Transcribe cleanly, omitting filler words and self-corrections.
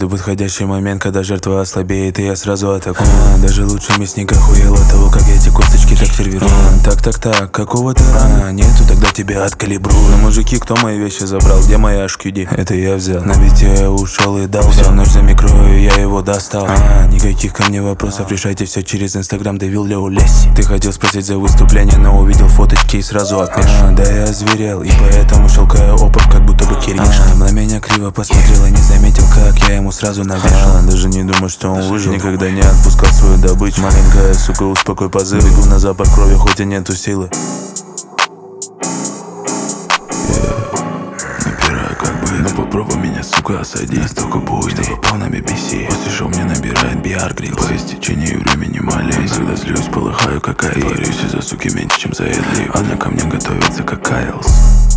подходящий момент, когда жертва ослабеет, и я сразу атакую. Даже лучший мясник охуел от того, как я эти косточки так сервирую. Так, какого ты рано? Нету, тогда тебя откалибрую. Но мужики, кто мои вещи забрал? Где моя HQD? Это я взял. На бите я ушел и дал. Всю ночь за микрою, я его достал. Никаких ко мне вопросов, решайте все через Инстаграм, Дэвил Лео Лесси. Ты хотел спросить за выступление, но увидел фоточки и сразу отмешал. Да я озверел, и поэтому щелкаю опов, как будто бы Киргиш. На меня криво посмотрела, не заметил, как я ему сразу навешал. Даже не думаю, что он выжил. Никогда не отпускал свою добычу. Маленькая сука, успокой позыв. Бегу на запах крови, хоть и нету силы. Набираю как бы, но попробуй меня, сука, осадить. Настолько буйный, что попал на BBC. После шоу мне набирает BR Grills. По истечению времени малейсь. Когда злюсь, полыхаю как Аид. Борюсь из-за суки меньше, чем за Эдли. Она ко мне готовится как Кайлс.